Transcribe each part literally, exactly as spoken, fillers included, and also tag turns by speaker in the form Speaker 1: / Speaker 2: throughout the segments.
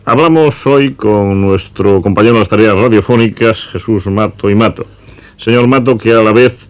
Speaker 1: Hablamos hoy con nuestro compañero de las tareas radiofónicas, Jesús Mato y Mato. Señor Mato, que a la vez,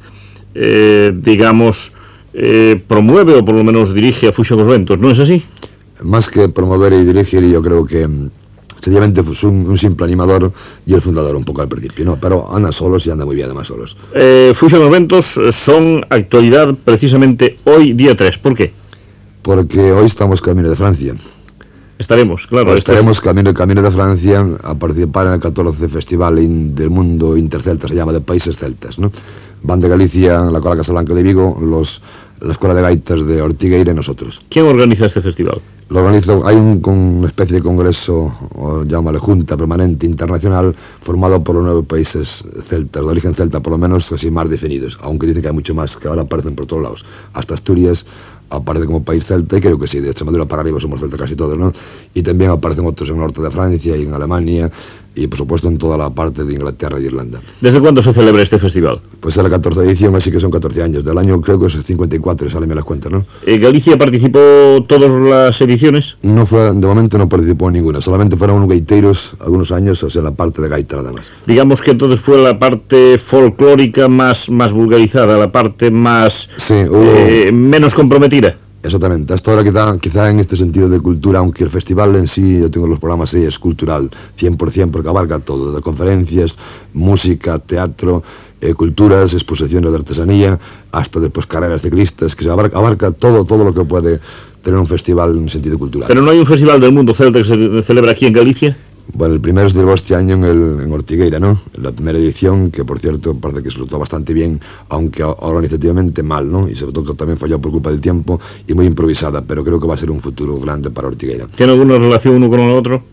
Speaker 1: eh, digamos, eh, promueve o por lo menos dirige a Fusión Ventos, ¿no es así?
Speaker 2: Más que promover y dirigir, yo creo que sencillamente fue un, un simple animador y el fundador un poco al principio, ¿no? Pero anda solos y anda muy bien además solos.
Speaker 1: Eh, Fusión Ventos son actualidad precisamente hoy, día tres. ¿Por qué?
Speaker 2: Porque hoy estamos camino de Francia.
Speaker 1: Estaremos, claro.
Speaker 2: Hoy estaremos es... camino, camino de Francia a participar en el catorce Festival in, del Mundo Intercelta, se llama, de Países Celtas, ¿no? Van de Galicia, la Cola Casablanca de Vigo, los, la Escuela de Gaitas de Ortigueira y nosotros.
Speaker 1: ¿Quién organiza este festival?
Speaker 2: Lo organiza, hay un, con una especie de congreso, o llámale Junta Permanente Internacional, formado por los nueve países celtas, de origen celta, por lo menos así más definidos, aunque dicen que hay mucho más, que ahora aparecen por todos lados. Hasta Asturias aparece como país celta, y creo que sí, de Extremadura para arriba somos celta casi todos, ¿no? Y también aparecen otros en el norte de Francia y en Alemania, y por supuesto en toda la parte de Inglaterra y Irlanda.
Speaker 1: ¿Desde cuándo se celebra este festival?
Speaker 2: Pues es la catorce edición, así que son catorce años. Del año creo que es cincuenta y cuatro, salen bien las cuentas, ¿no?
Speaker 1: Eh, ¿Galicia participó todas las ediciones?
Speaker 2: No fue, de momento no participó en ninguna, solamente fueron unos gaiteros algunos años, o sea, la parte de gaita nada más.
Speaker 1: Digamos que entonces fue la parte folclórica más, más vulgarizada, la parte más...
Speaker 2: Sí, hubo...
Speaker 1: eh, menos comprometida.
Speaker 2: Exactamente, hasta ahora quizá, quizá en este sentido de cultura, aunque el festival en sí, yo tengo los programas ahí, es cultural, cien por cien, porque abarca todo, de conferencias, música, teatro, eh, culturas, exposiciones de artesanía, hasta después carreras ciclistas, que se abarca, abarca todo, todo lo que puede tener un festival en sentido cultural.
Speaker 1: ¿Pero no hay un festival del mundo celta que se celebra aquí en Galicia?
Speaker 2: Bueno, el primero es de este año en, el, en Ortigueira, ¿no? La primera edición, que por cierto parece que se resultó bastante bien, aunque organizativamente mal, ¿no? Y sobre todo que también falló por culpa del tiempo y muy improvisada, pero creo que va a ser un futuro grande para Ortigueira.
Speaker 1: ¿Tiene alguna relación uno con el otro?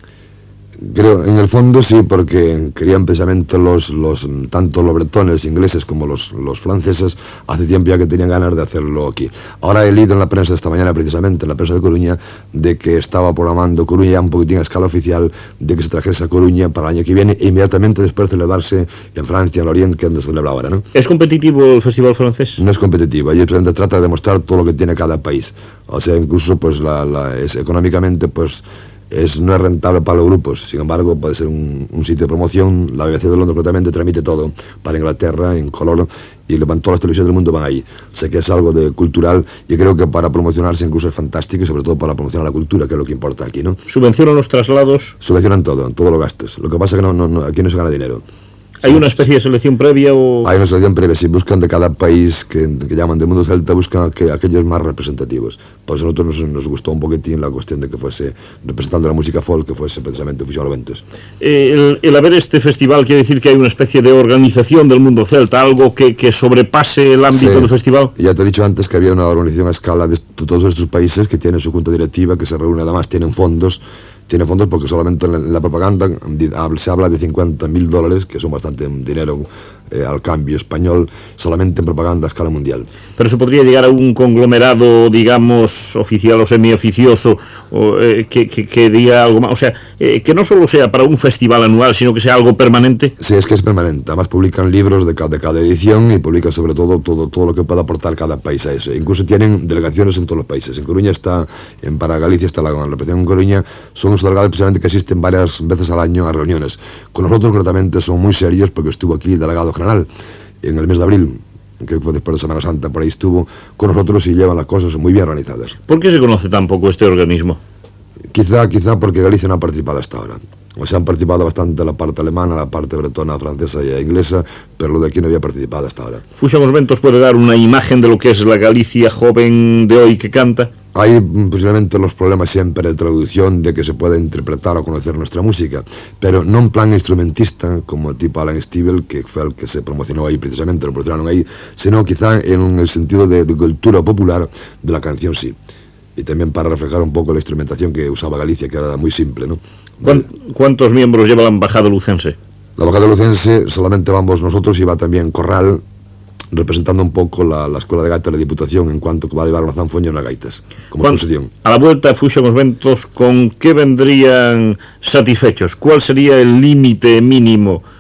Speaker 2: Creo, en el fondo sí, porque querían precisamente los, los tanto los bretones ingleses como los, los franceses, hace tiempo ya que tenían ganas de hacerlo aquí. Ahora he leído en la prensa esta mañana, precisamente en la prensa de Coruña, de que estaba programando Coruña ya un poquitín a escala oficial, de que se trajese a Coruña para el año que viene, e inmediatamente después de celebrarse en Francia, en el Oriente, que es donde se celebra ahora, ¿no?
Speaker 1: ¿Es competitivo el festival francés?
Speaker 2: No es competitivo, y el presidente trata de demostrar todo lo que tiene cada país. O sea, incluso pues la, la, es, económicamente pues Es, no es rentable para los grupos, sin embargo puede ser un, un sitio de promoción. La B B C de Londres completamente transmite todo para Inglaterra en color y todas las televisiones del mundo van ahí. Sé que es algo de cultural y creo que para promocionarse incluso es fantástico, y sobre todo para promocionar la cultura, que es lo que importa aquí, ¿no?
Speaker 1: ¿Subvencionan los traslados?
Speaker 2: Subvencionan todo, todos los gastos. Lo que pasa es que no, no, no, aquí no se gana dinero.
Speaker 1: ¿Hay una especie de selección previa o...?
Speaker 2: Hay una selección previa, si buscan de cada país que, que llaman del mundo celta, buscan que, aquellos más representativos. Por eso a nosotros nos, nos gustó un poquitín la cuestión de que fuese, representando la música folk, que fuese precisamente Fusión Ventos.
Speaker 1: Eh, el, el haber este festival quiere decir que hay una especie de organización del mundo celta, algo que, que sobrepase el ámbito sí, del festival.
Speaker 2: Ya te he dicho antes que había una organización a escala de todos estos países que tiene su junta directiva, que se reúne, además tienen fondos, Tiene fondos porque solamente en la, en la propaganda se habla de cincuenta mil dólares, que son bastante dinero eh, al cambio español, solamente en propaganda a escala mundial.
Speaker 1: Pero se podría llegar a un conglomerado, digamos, oficial o semioficioso, o, eh, que, que, que diga algo más, o sea, eh, que no solo sea para un festival anual, sino que sea algo permanente.
Speaker 2: Sí, es que es permanente. Además publican libros de cada, de cada edición y publican sobre todo, todo todo lo que pueda aportar cada país a eso. Incluso tienen delegaciones en todos los países. En Coruña está, en para Galicia está la, la representación en Coruña, son unos delegados precisamente que asisten varias veces al año a reuniones. Con nosotros concretamente son muy serios, porque estuvo aquí el delegado general en el mes de abril, que fue después de Semana Santa, por ahí estuvo con nosotros y llevan las cosas muy bien organizadas.
Speaker 1: ¿Por qué se conoce tan poco este organismo?
Speaker 2: Quizá, quizá porque Galicia no ha participado hasta ahora. O sea, han participado bastante la parte alemana, la parte bretona, francesa y inglesa, pero lo de aquí no había participado hasta ahora.
Speaker 1: ¿Fusión Ventos puede dar una imagen de lo que es la Galicia joven de hoy que canta?
Speaker 2: Hay posiblemente los problemas siempre de traducción, de que se pueda interpretar o conocer nuestra música, pero no en plan instrumentista, como tipo Alan Stivell, que fue el que se promocionó ahí precisamente, lo promocionaron ahí, sino quizá en el sentido de, de cultura popular de la canción, sí. Y también para reflejar un poco la instrumentación que usaba Galicia, que era muy simple, ¿no?
Speaker 1: De... ¿Cuántos miembros lleva la embajada lucense?
Speaker 2: La embajada lucense solamente vamos nosotros, y va también Corral, representando un poco la, la escuela de gaita de la Diputación, en cuanto que va a llevar una zanfoña y unas gaitas, como exposición.
Speaker 1: A la vuelta de Fusión Ventos, ¿con qué vendrían satisfechos? ¿Cuál sería el límite mínimo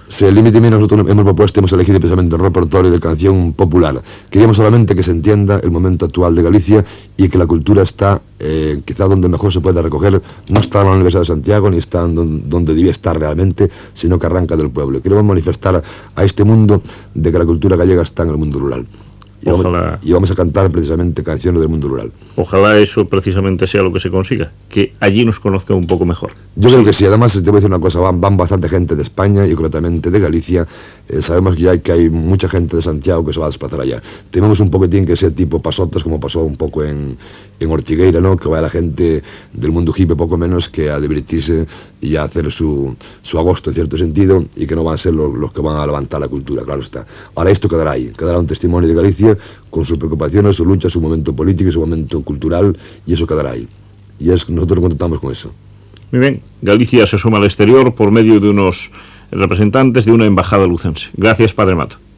Speaker 2: Sí, el límite mío nosotros hemos propuesto, hemos elegido precisamente el repertorio de canción popular. Queríamos solamente que se entienda el momento actual de Galicia y que la cultura está eh, quizá donde mejor se puede recoger. No está en la Universidad de Santiago ni está donde, donde debía estar realmente, sino que arranca del pueblo. Queremos manifestar a este mundo de que la cultura gallega está en el mundo rural. Y vamos, y vamos a cantar precisamente canciones del mundo rural.
Speaker 1: Ojalá eso precisamente sea lo que se consiga, que allí nos conozca un poco mejor.
Speaker 2: Yo sí. creo que sí, además te voy a decir una cosa, van, van bastante gente de España y concretamente de Galicia, eh, sabemos que ya hay, que hay mucha gente de Santiago que se va a desplazar allá. Tenemos un poquitín que sea tipo pasotas, como pasó un poco en, en Ortigueira, ¿no? Que vaya la gente del mundo hippie poco menos que a divertirse y a hacer su, su agosto en cierto sentido, y que no van a ser los, los que van a levantar la cultura, claro está. Ahora esto quedará ahí, quedará un testimonio de Galicia con sus preocupaciones, su lucha, su momento político y su momento cultural, y eso quedará ahí. Y es nosotros nos contentamos con eso.
Speaker 1: Muy bien, Galicia se suma al exterior por medio de unos representantes de una embajada lucense. Gracias, Padre Mato.